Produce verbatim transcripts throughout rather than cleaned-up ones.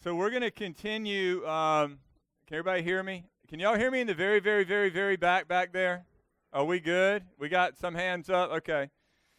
So we're going to continue. Um, can everybody hear me? Can y'all hear me in the very, very, very, very back back there? Are we good? We got some hands up? Okay.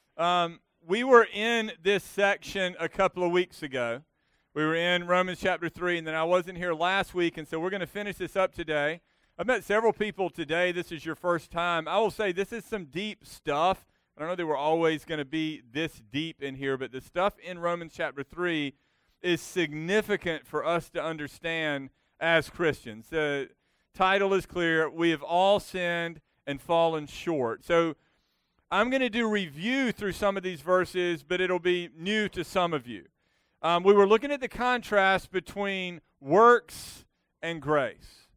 Um, we were in this section a couple of weeks ago. We were in Romans chapter three, and then I wasn't here last week, and so we're going to finish this up today. I've met several people today. This is your first time. I will say this is some deep stuff. I don't know that we're always going to be this deep in here, but the stuff in Romans chapter three is significant for us to understand as Christians. The title is clear. We have all sinned and fallen short. So I'm going to do review through some of these verses, but it'll be new to some of you. Um, we were looking at the contrast between works and grace,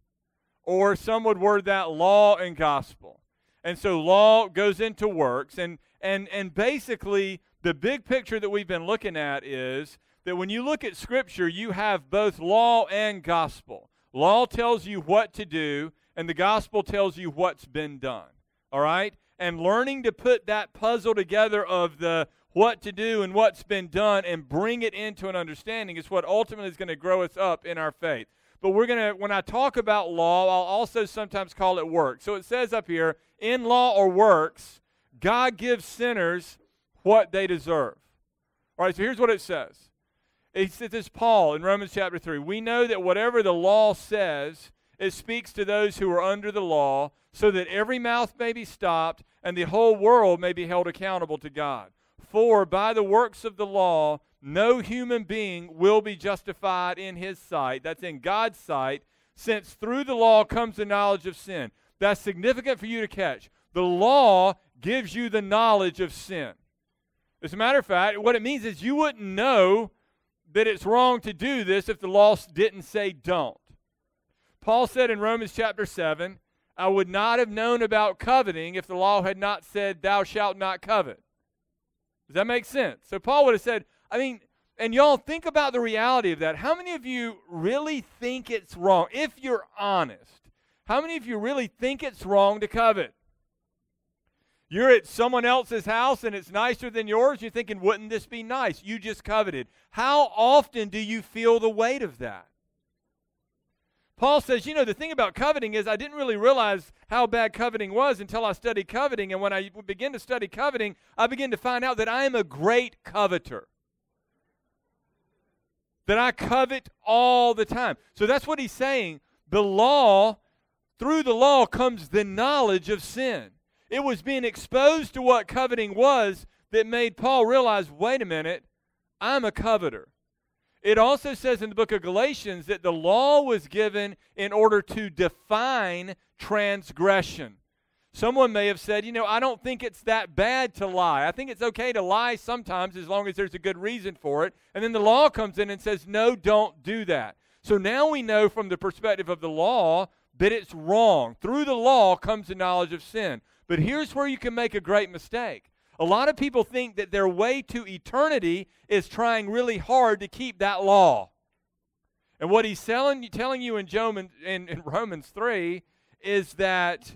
or some would word that law and gospel. And so law goes into works, and and and basically the big picture that we've been looking at is that when you look at Scripture, you have both law and gospel. Law tells you what to do, and the gospel tells you what's been done, all right? And learning to put that puzzle together of the what to do and what's been done and bring it into an understanding is what ultimately is going to grow us up in our faith. But we're going to, when I talk about law, I'll also sometimes call it work. So it says up here, in law or works, God gives sinners what they deserve. All right, so here's what it says. It says this, Paul, in Romans chapter three. We know that whatever the law says, it speaks to those who are under the law, so that every mouth may be stopped and the whole world may be held accountable to God. For by the works of the law, no human being will be justified in his sight. That's in God's sight, since through the law comes the knowledge of sin. That's significant for you to catch. The law gives you the knowledge of sin. As a matter of fact, what it means is you wouldn't know that it's wrong to do this if the law didn't say don't. Paul said in Romans chapter seven, I would not have known about coveting if the law had not said, thou shalt not covet. Does that make sense? So Paul would have said, I mean, and y'all think about the reality of that. How many of you really think it's wrong? If you're honest, how many of you really think it's wrong to covet? You're at someone else's house and it's nicer than yours. You're thinking, wouldn't this be nice? You just coveted. How often do you feel the weight of that? Paul says, you know, the thing about coveting is I didn't really realize how bad coveting was until I studied coveting. And when I begin to study coveting, I begin to find out that I am a great coveter. That I covet all the time. So that's what he's saying. The law, through the law comes the knowledge of sin. It was being exposed to what coveting was that made Paul realize, wait a minute, I'm a coveter. It also says in the book of Galatians that the law was given in order to define transgression. Someone may have said, you know, I don't think it's that bad to lie. I think it's okay to lie sometimes as long as there's a good reason for it. And then the law comes in and says, no, don't do that. So now we know from the perspective of the law that it's wrong. Through the law comes the knowledge of sin. But here's where you can make a great mistake. A lot of people think that their way to eternity is trying really hard to keep that law. And what he's telling, telling you in, in, in Romans three is that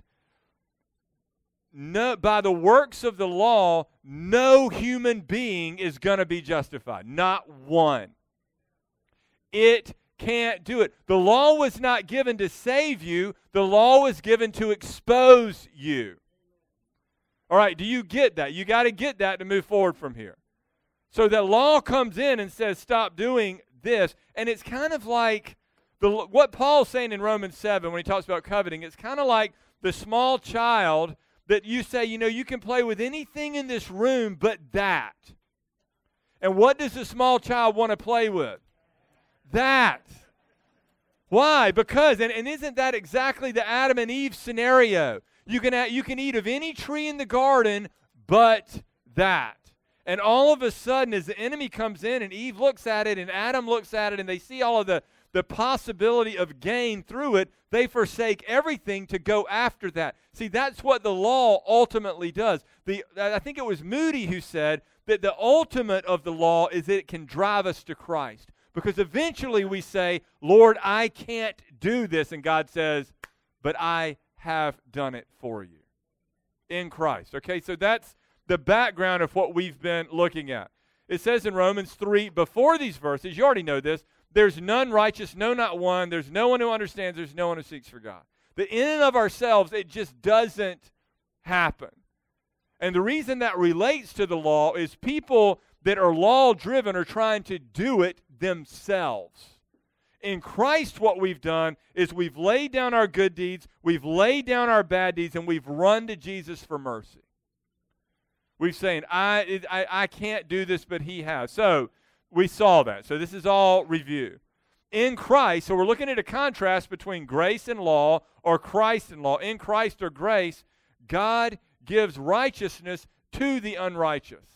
no, by the works of the law, no human being is going to be justified. Not one. It can't do it. The law was not given to save you. The law was given to expose you. All right, do you get that? You got to get that to move forward from here. So the law comes in and says, stop doing this. And it's kind of like the what Paul's saying in Romans seven when he talks about coveting. It's kind of like the small child that you say, you know, you can play with anything in this room but that. And what does the small child want to play with? That. Why? Because, and, and isn't that exactly the Adam and Eve scenario? You can, you can eat of any tree in the garden but that. And all of a sudden, as the enemy comes in and Eve looks at it and Adam looks at it and they see all of the, the possibility of gain through it, they forsake everything to go after that. See, that's what the law ultimately does. The, I think it was Moody who said that the ultimate of the law is that it can drive us to Christ. Because eventually we say, Lord, I can't do this. And God says, but I have done it for you in Christ. Okay, so that's the background of what we've been looking at. It says in Romans three, before these verses, you already know this, there's none righteous, no, not one. There's no one who understands. There's no one who seeks for God. That in and of ourselves, it just doesn't happen. And the reason that relates to the law is people that are law-driven are trying to do it themselves. In Christ, what we've done is we've laid down our good deeds, we've laid down our bad deeds, and we've run to Jesus for mercy. We're saying, I, I, I can't do this, but he has. So we saw that. So this is all review. In Christ, so we're looking at a contrast between grace and law, or Christ and law. In Christ or grace, God gives righteousness to the unrighteous.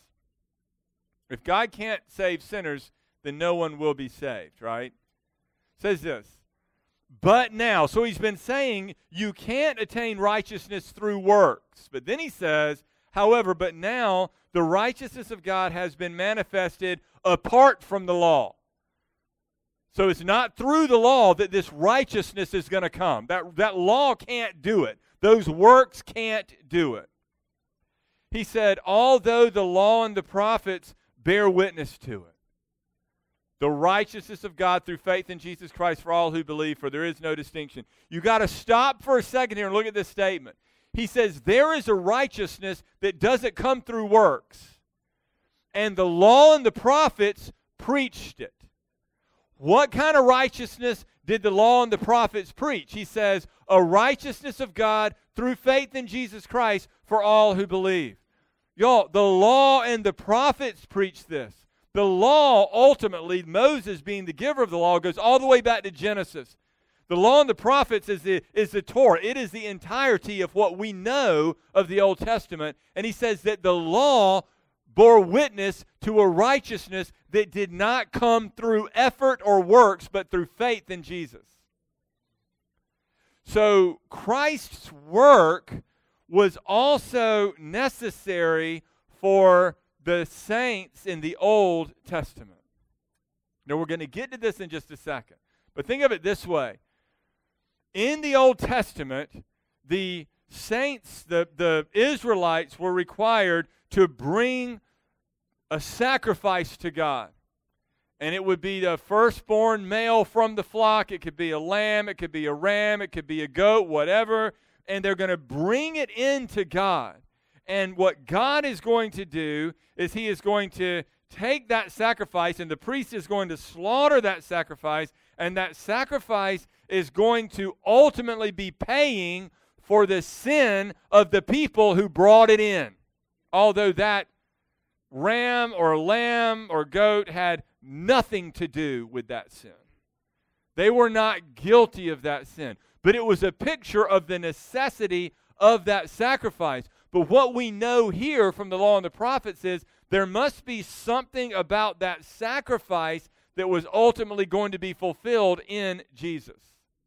If God can't save sinners, then no one will be saved, right? It says this, but now, so he's been saying you can't attain righteousness through works. But then he says, however, but now the righteousness of God has been manifested apart from the law. So it's not through the law that this righteousness is going to come. That, that law can't do it. Those works can't do it. He said, although the law and the prophets bear witness to it. The righteousness of God through faith in Jesus Christ for all who believe, for there is no distinction. You got to stop for a second here and look at this statement. He says, there is a righteousness that doesn't come through works. And the law and the prophets preached it. What kind of righteousness did the law and the prophets preach? He says, a righteousness of God through faith in Jesus Christ for all who believe. Y'all, the law and the prophets preach this. The law, ultimately, Moses being the giver of the law, goes all the way back to Genesis. The law and the prophets is the, is the Torah. It is the entirety of what we know of the Old Testament. And he says that the law bore witness to a righteousness that did not come through effort or works, but through faith in Jesus. So Christ's work was also necessary for the saints in the Old Testament. Now, we're going to get to this in just a second. But think of it this way. In the Old Testament, the saints, the, the Israelites were required to bring a sacrifice to God. And it would be the firstborn male from the flock. It could be a lamb. It could be a ram. It could be a goat, whatever. And they're going to bring it into God. And what God is going to do is he is going to take that sacrifice, and the priest is going to slaughter that sacrifice, and that sacrifice is going to ultimately be paying for the sin of the people who brought it in. Although that ram or lamb or goat had nothing to do with that sin. They were not guilty of that sin. But it was a picture of the necessity of that sacrifice. But what we know here from the law and the prophets is there must be something about that sacrifice that was ultimately going to be fulfilled in Jesus.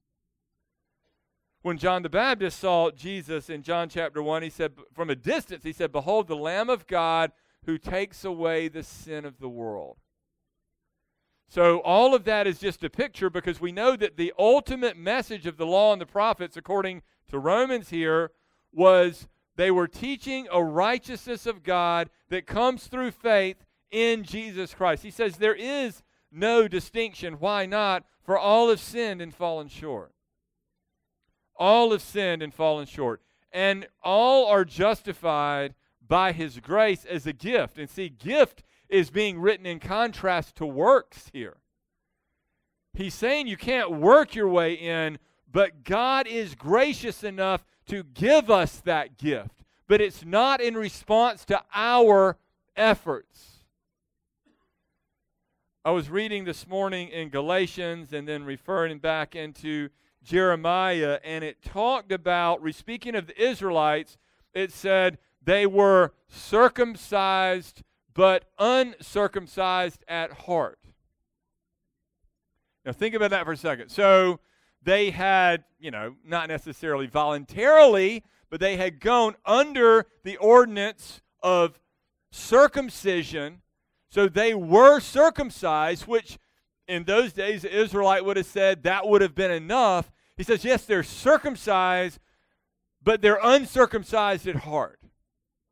When John the Baptist saw Jesus in John chapter one, he said, from a distance, he said, behold, the Lamb of God who takes away the sin of the world. So all of that is just a picture, because we know that the ultimate message of the law and the prophets, according to Romans here, was they were teaching a righteousness of God that comes through faith in Jesus Christ. He says there is no distinction. Why not? For all have sinned and fallen short. All have sinned and fallen short. And all are justified by his grace as a gift. And see, gift is being written in contrast to works here. He's saying you can't work your way in, but God is gracious enough to give us that gift. But it's not in response to our efforts. I was reading this morning in Galatians and then referring back into Jeremiah, and it talked about, speaking of the Israelites, it said they were circumcised but uncircumcised at heart. Now think about that for a second. So they had, you know, not necessarily voluntarily, but they had gone under the ordinance of circumcision. So they were circumcised, which in those days the Israelite would have said that would have been enough. He says, yes, they're circumcised, but they're uncircumcised at heart.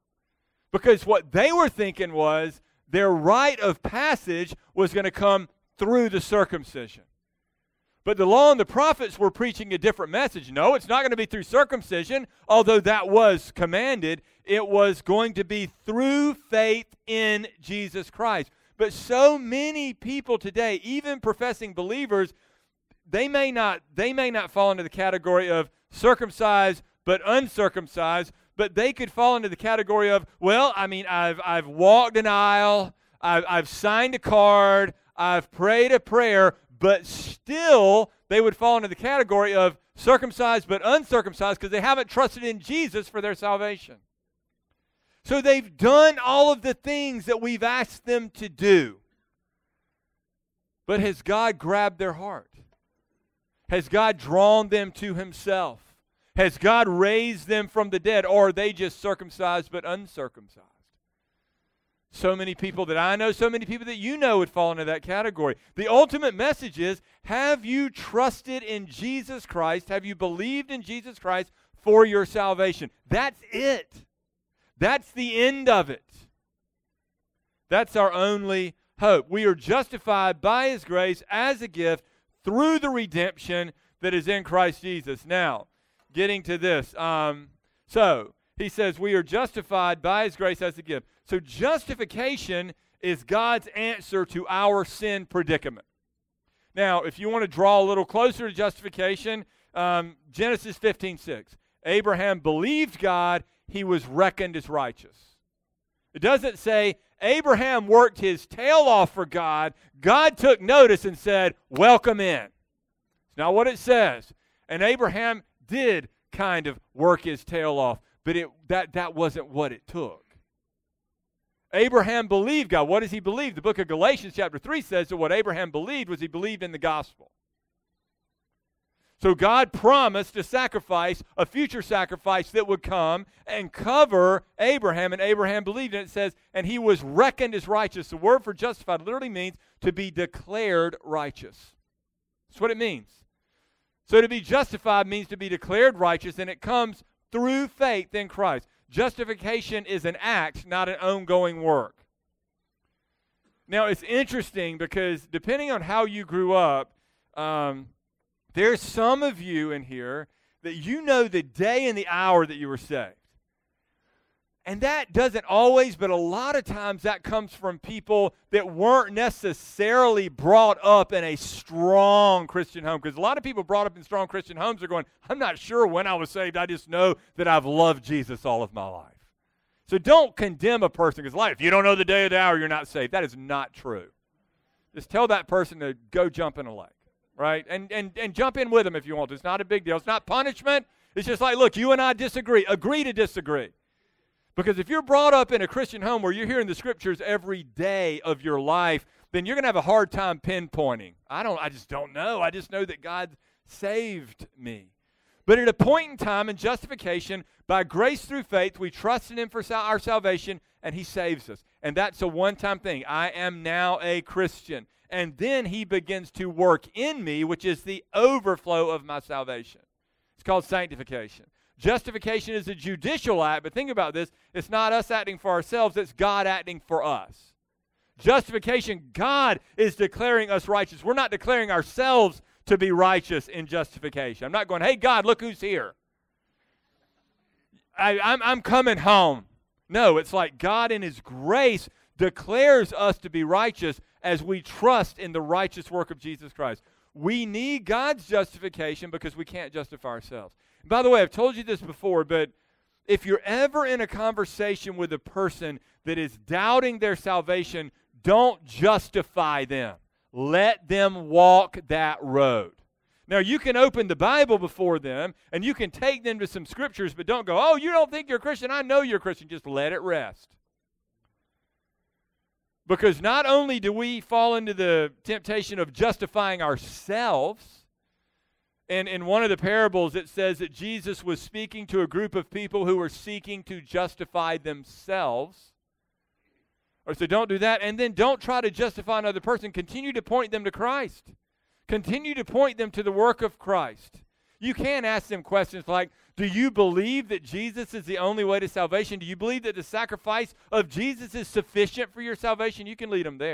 Because what they were thinking was their rite of passage was going to come through the circumcision. But the law and the prophets were preaching a different message. No, it's not going to be through circumcision, although that was commanded. It was going to be through faith in Jesus Christ. But so many people today, even professing believers, they may not, they may not fall into the category of circumcised but uncircumcised, but they could fall into the category of, well, I mean, I've I've walked an aisle, I've, I've signed a card, I've prayed a prayer, but still they would fall into the category of circumcised but uncircumcised because they haven't trusted in Jesus for their salvation. So they've done all of the things that we've asked them to do. But has God grabbed their heart? Has God drawn them to himself? Has God raised them from the dead? Or are they just circumcised but uncircumcised? So many people that I know, so many people that you know would fall into that category. The ultimate message is, have you trusted in Jesus Christ? Have you believed in Jesus Christ for your salvation? That's it. That's the end of it. That's our only hope. We are justified by his grace as a gift through the redemption that is in Christ Jesus. Now, getting to this. Um, so, he says we are justified by his grace as a gift. So justification is God's answer to our sin predicament. Now, if you want to draw a little closer to justification, um, Genesis fifteen six. Abraham believed God, he was reckoned as righteous. It doesn't say Abraham worked his tail off for God. God took notice and said, welcome in. It's not what it says. And Abraham did kind of work his tail off, but it, that, that wasn't what it took. Abraham believed God. What does he believe? The book of Galatians chapter three says that what Abraham believed was he believed in the gospel. So God promised a sacrifice, a future sacrifice that would come and cover Abraham, and Abraham believed, and it says, and he was reckoned as righteous. The word for justified literally means to be declared righteous. That's what it means. So to be justified means to be declared righteous, and it comes through faith in Christ. Justification is an act, not an ongoing work. Now, it's interesting because depending on how you grew up, um, there's some of you in here that you know the day and the hour that you were saved. And that doesn't always, but a lot of times that comes from people that weren't necessarily brought up in a strong Christian home. Because a lot of people brought up in strong Christian homes are going, I'm not sure when I was saved. I just know that I've loved Jesus all of my life. So don't condemn a person because like, if you don't know the day or the hour, you're not saved. That is not true. Just tell that person to go jump in a lake, right? And, and, and jump in with them if you want to. It's not a big deal. It's not punishment. It's just like, look, you and I disagree. Agree to disagree. Because if you're brought up in a Christian home where you're hearing the scriptures every day of your life, then you're going to have a hard time pinpointing. I don't, I just don't know. I just know that God saved me. But at a point in time in justification, by grace through faith, we trust in him for sal- our salvation, and he saves us. And that's a one-time thing. I am now a Christian. And then he begins to work in me, which is the overflow of my salvation. It's called sanctification. Justification is a judicial act, but think about this. It's not us acting for ourselves. It's God acting for us. Justification, God is declaring us righteous. We're not declaring ourselves to be righteous in justification. I'm not going, hey, God, look who's here. I, I'm, I'm coming home. No, it's like God in his grace declares us to be righteous as we trust in the righteous work of Jesus Christ. We need God's justification because we can't justify ourselves. By the way, I've told you this before, but if you're ever in a conversation with a person that is doubting their salvation, don't justify them. Let them walk that road. Now, you can open the Bible before them, and you can take them to some scriptures, but don't go, oh, you don't think you're a Christian? I know you're a Christian. Just let it rest. Because not only do we fall into the temptation of justifying ourselves, and in one of the parables it says that Jesus was speaking to a group of people who were seeking to justify themselves. Or so don't do that, and then don't try to justify another person. Continue to point them to Christ. Continue to point them to the work of Christ. You can ask them questions like, do you believe that Jesus is the only way to salvation? Do you believe that the sacrifice of Jesus is sufficient for your salvation? You can lead them there.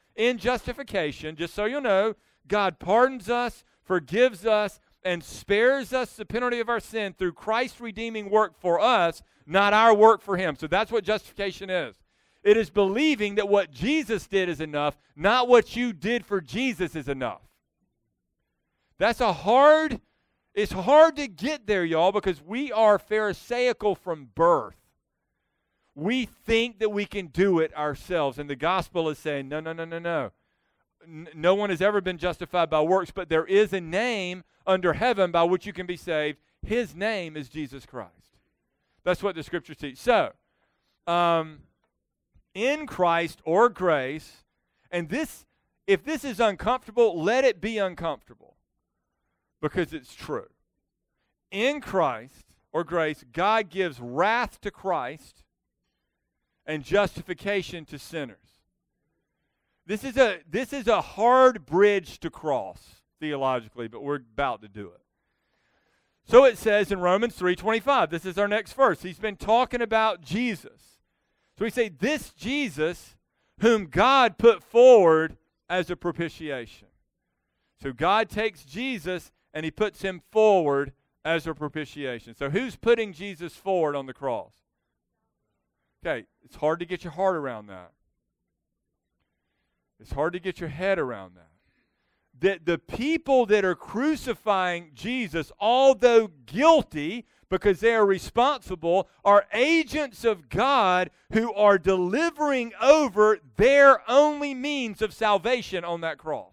in justification, just so you know, God pardons us, forgives us, and spares us the penalty of our sin through Christ's redeeming work for us, not our work for him. So that's what justification is. It is believing that what Jesus did is enough, not what you did for Jesus is enough. That's a hard, it's hard to get there, y'all, because we are Pharisaical from birth. We think that we can do it ourselves, and the gospel is saying, no, no, no, no, no. N- no one has ever been justified by works, but there is a name under heaven by which you can be saved. His name is Jesus Christ. That's what the scriptures teach. So, um, in Christ or grace, and this, if this is uncomfortable, let it be uncomfortable, because it's true. In Christ or grace, God gives wrath to Christ and justification to sinners. This is a this is a hard bridge to cross theologically, but we're about to do it. So it says in Romans three twenty-five, this is our next verse. He's been talking about Jesus. So we say, this Jesus whom God put forward as a propitiation. So God takes Jesus and he puts him forward as a propitiation. So who's putting Jesus forward on the cross? Okay, it's hard to get your heart around that. It's hard to get your head around that. That the people that are crucifying Jesus, although guilty because they are responsible, are agents of God who are delivering over their only means of salvation on that cross.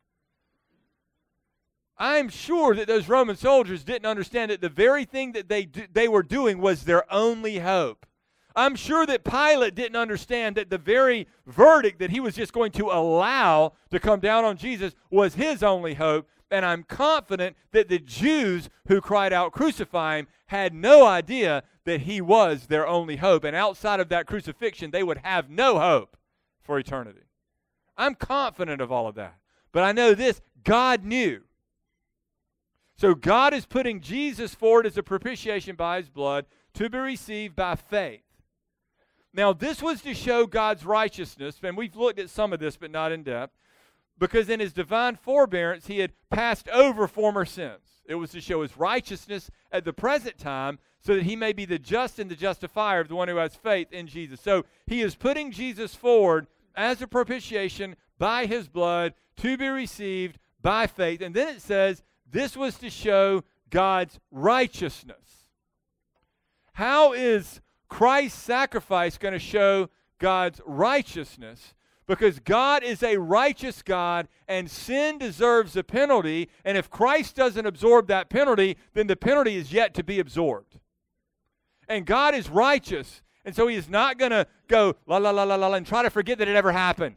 I'm sure that those Roman soldiers didn't understand that the very thing that they do, they were doing was their only hope. I'm sure that Pilate didn't understand that the very verdict that he was just going to allow to come down on Jesus was his only hope. And I'm confident that the Jews who cried out, "Crucify him," had no idea that he was their only hope. And outside of that crucifixion, they would have no hope for eternity. I'm confident of all of that. But I know this, God knew. So God is putting Jesus forward as a propitiation by his blood to be received by faith. Now, this was to show God's righteousness, and we've looked at some of this, but not in depth, because in his divine forbearance, he had passed over former sins. It was to show his righteousness at the present time, so that he may be the just and the justifier of the one who has faith in Jesus. So he is putting Jesus forward as a propitiation by his blood to be received by faith. And then it says, this was to show God's righteousness. How is Christ's sacrifice going to show God's righteousness? Because God is a righteous God and sin deserves a penalty, and if Christ doesn't absorb that penalty, then the penalty is yet to be absorbed. And God is righteous, and so he is not going to go la la la la la and try to forget that it ever happened.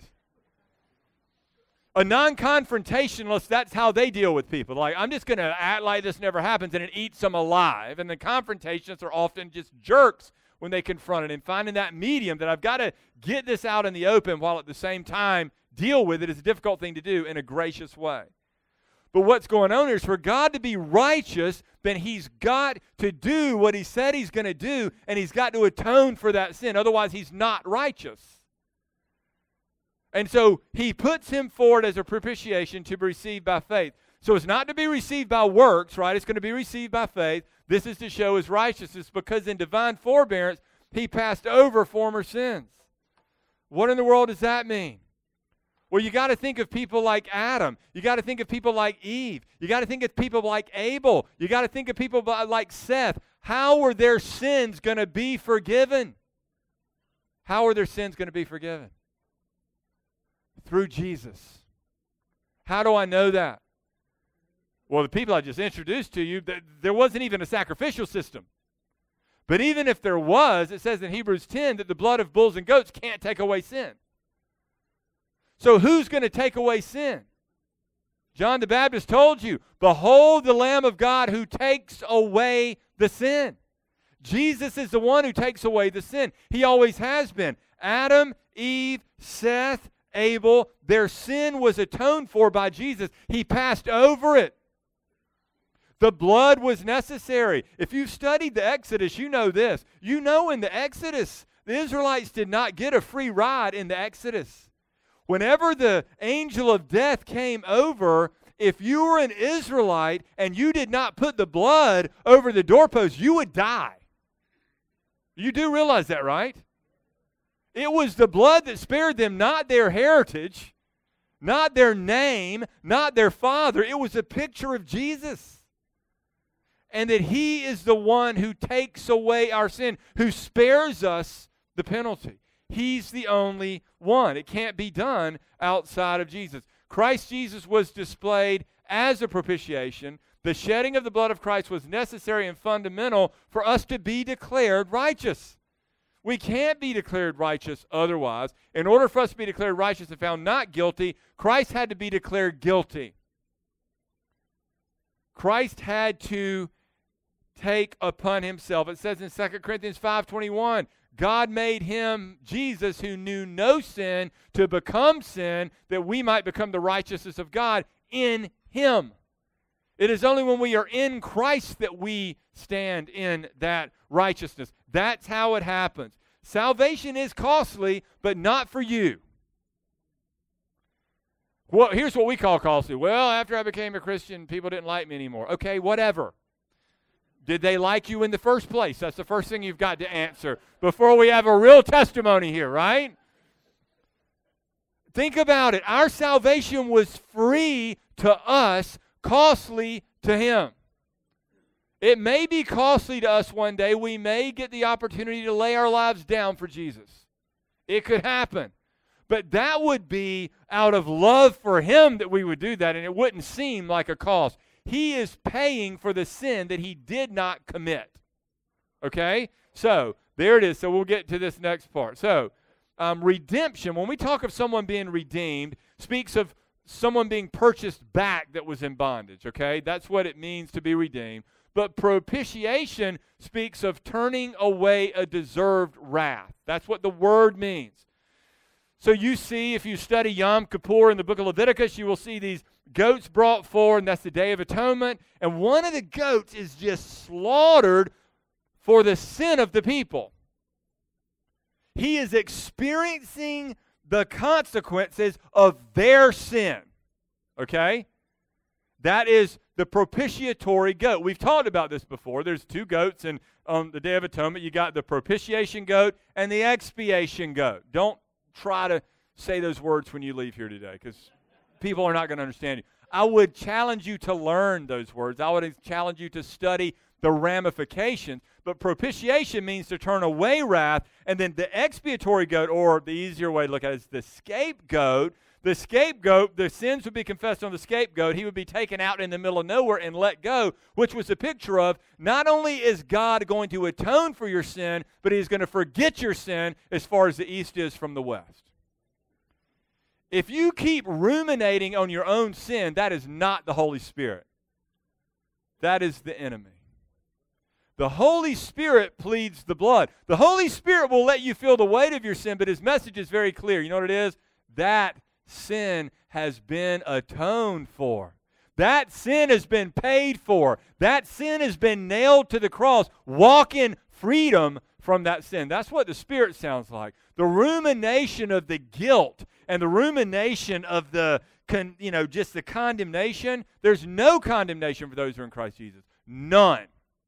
A non-confrontationalist, that's how they deal with people. Like, I'm just going to act like this never happens, and it eats them alive. And the confrontationists are often just jerks when they confront it, and finding that medium that I've got to get this out in the open while at the same time deal with it is a difficult thing to do in a gracious way. But what's going on here is for God to be righteous, then he's got to do what he said he's going to do, and he's got to atone for that sin. Otherwise, he's not righteous. And so he puts him forward as a propitiation to be received by faith. So it's not to be received by works, right? It's going to be received by faith. This is to show his righteousness, because in divine forbearance, he passed over former sins. What in the world does that mean? Well, you got to think of people like Adam. You got to think of people like Eve. You got to think of people like Abel. You got to think of people like Seth. How were their sins going to be forgiven? How are their sins going to be forgiven? Through Jesus. How do I know that? Well, the people I just introduced to you, there wasn't even a sacrificial system. But even if there was, it says in Hebrews ten that the blood of bulls and goats can't take away sin. So who's going to take away sin? John the Baptist told you, behold the Lamb of God who takes away the sin. Jesus is the one who takes away the sin. He always has been. Adam, Eve, Seth, Abel, their sin was atoned for by Jesus. He passed over it. The blood was necessary. If you've studied the Exodus, you know this. You know in the Exodus, the Israelites did not get a free ride in the Exodus. Whenever the angel of death came over, if you were an Israelite and you did not put the blood over the doorpost, you would die. You do realize that, right? It was the blood that spared them, not their heritage, not their name, not their father. It was a picture of Jesus. And that he is the one who takes away our sin, who spares us the penalty. He's the only one. It can't be done outside of Jesus. Christ Jesus was displayed as a propitiation. The shedding of the blood of Christ was necessary and fundamental for us to be declared righteous. We can't be declared righteous otherwise. In order for us to be declared righteous and found not guilty, Christ had to be declared guilty. Christ had to take upon himself. It says in Second Corinthians five twenty-one, God made him, Jesus, who knew no sin, to become sin, that we might become the righteousness of God in him. It is only when we are in Christ that we stand in that righteousness. That's how it happens. Salvation is costly, but not for you. Well, here's what we call costly. Well, after I became a Christian, people didn't like me anymore. Okay, whatever. Did they like you in the first place? That's the first thing you've got to answer before we have a real testimony here, right? Think about it. Our salvation was free to us, costly to him. It may be costly to us one day. We may get the opportunity to lay our lives down for Jesus. It could happen. But that would be out of love for him that we would do that, and it wouldn't seem like a cost. He is paying for the sin that he did not commit. Okay? So, there it is. So, we'll get to this next part. So, um, redemption, when we talk of someone being redeemed, speaks of someone being purchased back that was in bondage. Okay? That's what it means to be redeemed. But propitiation speaks of turning away a deserved wrath. That's what the word means. So, you see, if you study Yom Kippur in the book of Leviticus, you will see these goats brought forward, and that's the Day of Atonement. And one of the goats is just slaughtered for the sin of the people. He is experiencing the consequences of their sin. Okay? That is the propitiatory goat. We've talked about this before. There's two goats, and on the Day of Atonement, you got the propitiation goat and the expiation goat. Don't try to say those words when you leave here today, because people are not going to understand you. I would challenge you to learn those words. I would challenge you to study the ramifications. But propitiation means to turn away wrath. And then the expiatory goat, or the easier way to look at it, is the scapegoat. The scapegoat, the sins would be confessed on the scapegoat. He would be taken out in the middle of nowhere and let go, which was a picture of not only is God going to atone for your sin, but he's going to forget your sin as far as the east is from the west. If you keep ruminating on your own sin, that is not the Holy Spirit. That is the enemy. The Holy Spirit pleads the blood. The Holy Spirit will let you feel the weight of your sin, but his message is very clear. You know what it is? That sin has been atoned for. That sin has been paid for. That sin has been nailed to the cross. Walk in freedom from that sin. That's what the Spirit sounds like. The rumination of the guilt and the rumination of the, con, you know, just the condemnation. There's no condemnation for those who are in Christ Jesus. None.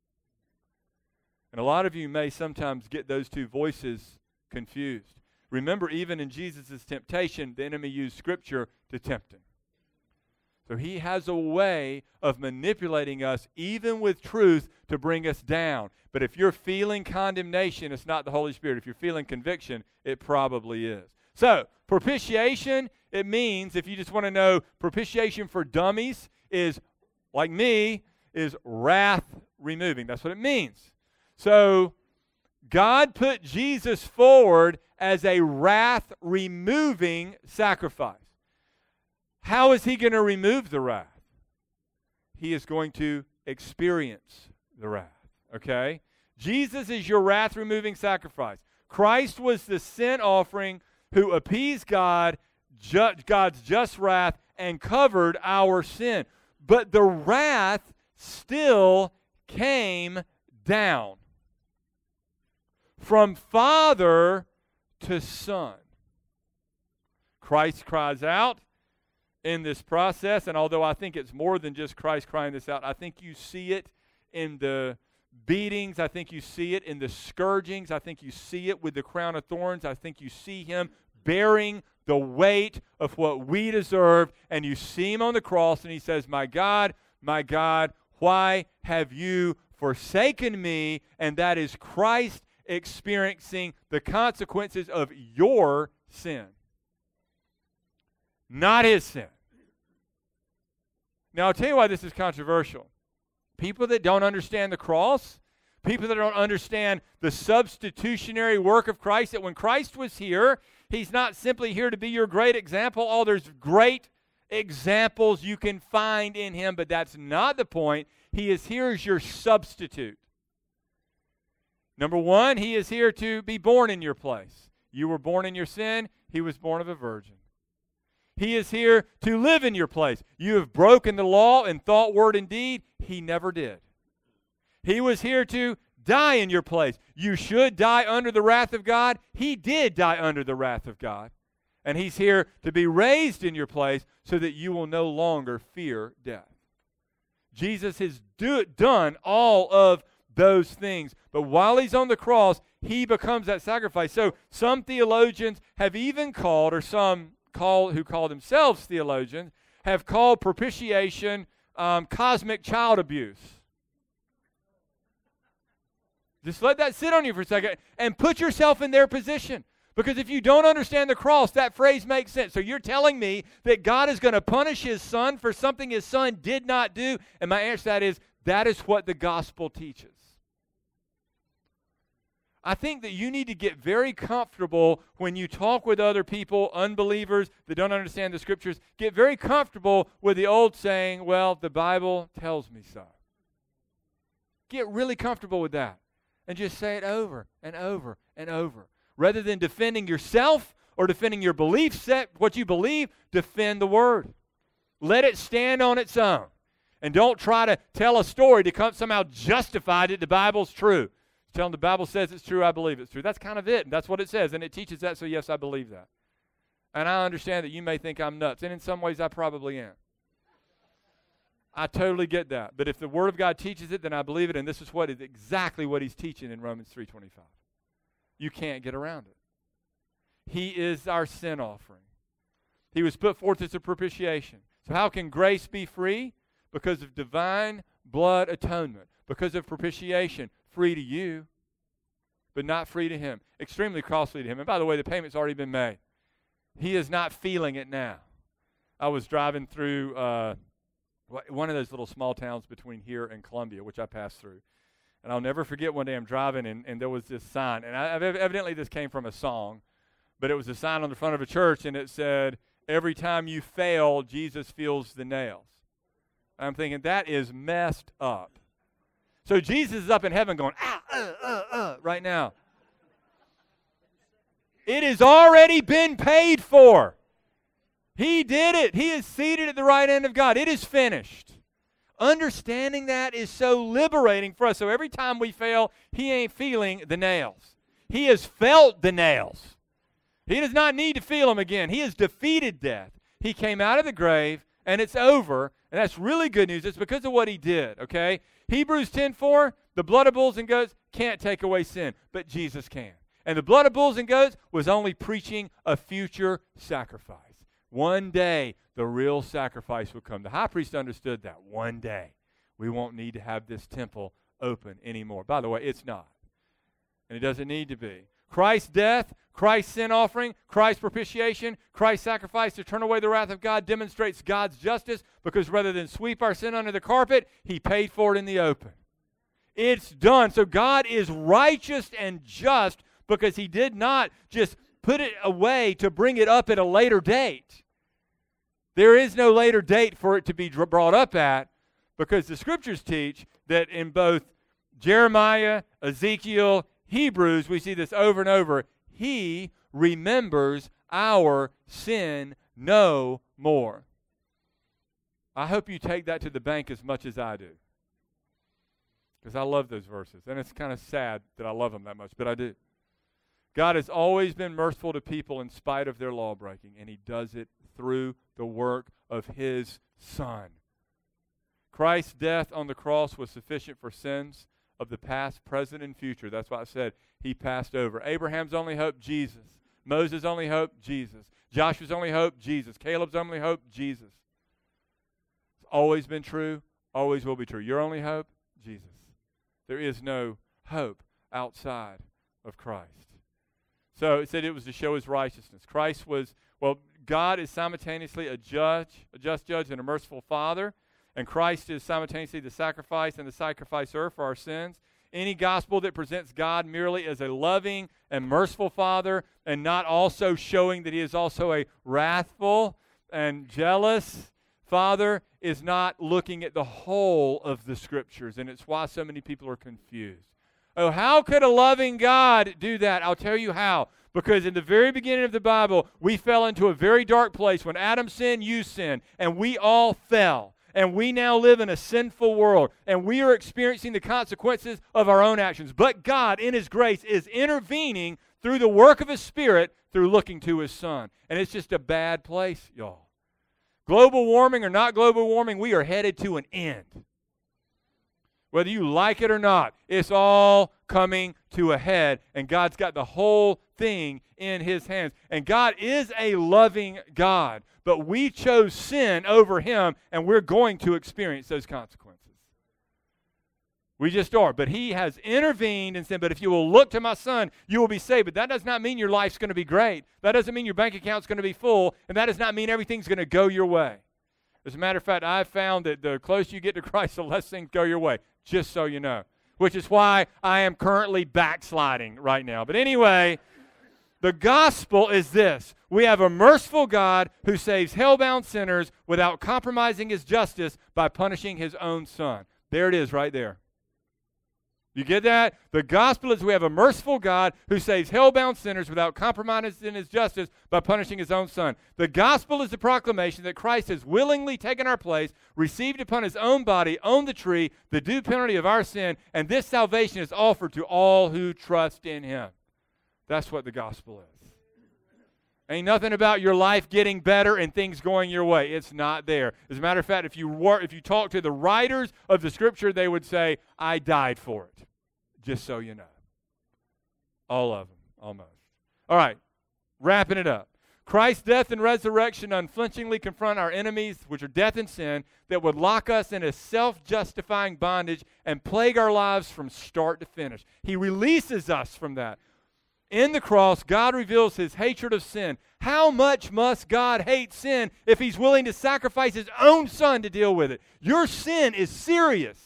And a lot of you may sometimes get those two voices confused. Remember, even in Jesus' temptation, the enemy used Scripture to tempt him. So he has a way of manipulating us, even with truth, to bring us down. But if you're feeling condemnation, it's not the Holy Spirit. If you're feeling conviction, it probably is. So, propitiation, it means, if you just want to know, propitiation for dummies is, like me, is wrath removing. That's what it means. So, God put Jesus forward as a wrath-removing sacrifice. How is he going to remove the wrath? He is going to experience the wrath, okay? Jesus is your wrath-removing sacrifice. Christ was the sin offering who appeased God, ju- God's just wrath, and covered our sin. But the wrath still came down from Father to Son. Christ cries out in this process, and although I think it's more than just Christ crying this out, I think you see it in the beatings. I think you see it in the scourgings. I think you see it with the crown of thorns. I think you see him bearing the weight of what we deserve, and you see him on the cross, and he says, my God, my God, why have you forsaken me? And that is Christ experiencing the consequences of your sin, not his sin. Now, I'll tell you why this is controversial. People that don't understand the cross, people that don't understand the substitutionary work of Christ, that when Christ was here, he's not simply here to be your great example. Oh, there's great examples you can find in him, but that's not the point. He is here as your substitute. Number one, he is here to be born in your place. You were born in your sin. He was born of a virgin. He is here to live in your place. You have broken the law in thought, word, and deed. He never did. He was here to die in your place. You should die under the wrath of God. He did die under the wrath of God. And he's here to be raised in your place so that you will no longer fear death. Jesus has do, done all of those things. But while he's on the cross, he becomes that sacrifice. So some theologians have even called, or some call who call themselves theologians, have called propitiation um, cosmic child abuse. Just let that sit on you for a second and put yourself in their position. Because if you don't understand the cross, that phrase makes sense. So you're telling me that God is going to punish his son for something his son did not do? And my answer to that is, that is what the gospel teaches. I think that you need to get very comfortable when you talk with other people, unbelievers that don't understand the scriptures. Get very comfortable with the old saying, well, the Bible tells me so. Get really comfortable with that. And just say it over and over and over. Rather than defending yourself or defending your belief set, what you believe, defend the Word. Let it stand on its own. And don't try to tell a story to come somehow justify that the Bible's true. Tell them the Bible says it's true, I believe it's true. That's kind of it. And that's what it says. And it teaches that, so yes, I believe that. And I understand that you may think I'm nuts. And in some ways, I probably am. I totally get that. But if the Word of God teaches it, then I believe it. And this is what is exactly what he's teaching in Romans three twenty-five. You can't get around it. He is our sin offering. He was put forth as a propitiation. So how can grace be free? Because of divine blood atonement. Because of propitiation. Free to you, but not free to him. Extremely costly to him. And by the way, the payment's already been made. He is not feeling it now. I was driving through uh, one of those little small towns between here and Columbia, which I passed through. And I'll never forget one day I'm driving, and, and there was this sign. And I, evidently this came from a song, but it was a sign on the front of a church, and it said, every time you fail, Jesus feels the nails. I'm thinking, that is messed up. So Jesus is up in heaven going, ah, uh, uh, uh, right now. It has already been paid for. He did it. He is seated at the right hand of God. It is finished. Understanding that is so liberating for us. So every time we fail, he ain't feeling the nails. He has felt the nails. He does not need to feel them again. He has defeated death. He came out of the grave, and it's over. And that's really good news. It's because of what he did, okay? Hebrews ten four, the blood of bulls and goats can't take away sin, but Jesus can. And the blood of bulls and goats was only preaching a future sacrifice. One day, the real sacrifice would come. The high priest understood that. One day, we won't need to have this temple open anymore. By the way, it's not. And it doesn't need to be. Christ's death, Christ's sin offering, Christ's propitiation, Christ's sacrifice to turn away the wrath of God demonstrates God's justice, because rather than sweep our sin under the carpet, he paid for it in the open. It's done. So God is righteous and just because he did not just put it away to bring it up at a later date. There is no later date for it to be brought up at, because the scriptures teach that in both Jeremiah, Ezekiel, Hebrews, we see this over and over. He remembers our sin no more. I hope you take that to the bank as much as I do, because I love those verses. And it's kind of sad that I love them that much, but I do. God has always been merciful to people in spite of their law breaking, and he does it through the work of his Son. Christ's death on the cross was sufficient for sins of the past, present, and future. That's why I said he passed over. Abraham's only hope, Jesus. Moses' only hope, Jesus. Joshua's only hope, Jesus. Caleb's only hope, Jesus. It's always been true, always will be true. Your only hope, Jesus. There is no hope outside of Christ. So it said it was to show his righteousness. Christ was, well, God is simultaneously a judge, a just judge, and a merciful Father. And Christ is simultaneously the sacrifice and the sacrificer for our sins. Any gospel that presents God merely as a loving and merciful Father and not also showing that he is also a wrathful and jealous Father is not looking at the whole of the Scriptures. And it's why so many people are confused. Oh, how could a loving God do that? I'll tell you how. Because in the very beginning of the Bible, we fell into a very dark place. When Adam sinned, you sinned, and we all fell. And we now live in a sinful world, and we are experiencing the consequences of our own actions. But God, in his grace, is intervening through the work of his Spirit through looking to his Son. And it's just a bad place, y'all. Global warming or not global warming, we are headed to an end. Whether you like it or not, it's all coming to a head, and God's got the whole thing in his hands. And God is a loving God, but we chose sin over him, and we're going to experience those consequences. We just are. But he has intervened and said, but if you will look to my Son, you will be saved. But that does not mean your life's going to be great. That doesn't mean your bank account's going to be full, and that does not mean everything's going to go your way. As a matter of fact, I've found that the closer you get to Christ, the less things go your way, just so you know. Which is why I am currently backsliding right now. But anyway, the gospel is this. We have a merciful God who saves hell-bound sinners without compromising his justice by punishing his own Son. There it is right there. You get that? The gospel is we have a merciful God who saves hell-bound sinners without compromising his justice by punishing his own Son. The gospel is the proclamation that Christ has willingly taken our place, received upon his own body, on the tree, the due penalty of our sin, and this salvation is offered to all who trust in him. That's what the gospel is. Ain't nothing about your life getting better and things going your way. It's not there. As a matter of fact, if you were, if you talk to the writers of the Scripture, they would say, I died for it. Just so you know. All of them, almost. All right, wrapping it up. Christ's death and resurrection unflinchingly confront our enemies, which are death and sin, that would lock us in a self-justifying bondage and plague our lives from start to finish. He releases us from that. In the cross, God reveals his hatred of sin. How much must God hate sin if he's willing to sacrifice his own Son to deal with it? Your sin is serious.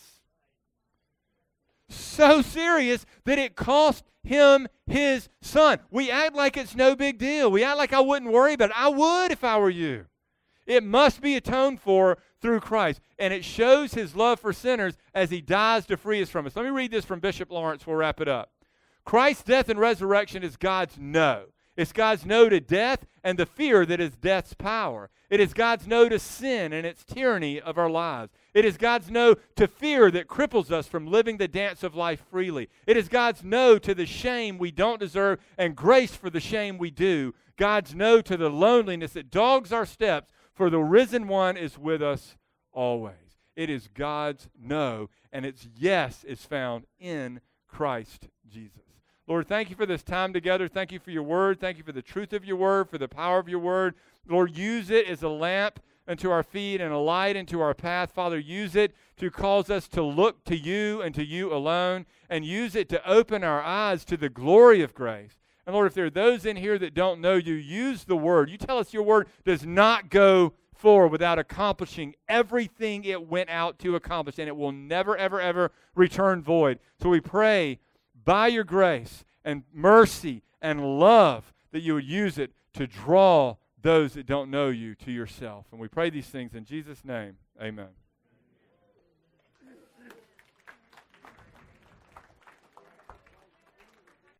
So serious that it cost him his Son. We act like it's no big deal. We act like I wouldn't worry about it. I would if I were you. It must be atoned for through Christ. And it shows his love for sinners as he dies to free us from us. Let me read this from Bishop Lawrence. We'll wrap it up. Christ's death and resurrection is God's no. It's God's no to death and the fear that is death's power. It is God's no to sin and its tyranny of our lives. It is God's no to fear that cripples us from living the dance of life freely. It is God's no to the shame we don't deserve and grace for the shame we do. God's no to the loneliness that dogs our steps, for the risen one is with us always. It is God's no, and its yes is found in Christ Jesus. Lord, thank you for this time together. Thank you for your word. Thank you for the truth of your word, for the power of your word. Lord, use it as a lamp unto our feet and a light into our path. Father, use it to cause us to look to you and to you alone, and use it to open our eyes to the glory of grace. And Lord, if there are those in here that don't know you, use the word. You tell us your word does not go forward without accomplishing everything it went out to accomplish, and it will never, ever, ever return void. So we pray by your grace and mercy and love that you would use it to draw those that don't know you to yourself. And we pray these things in Jesus' name. Amen.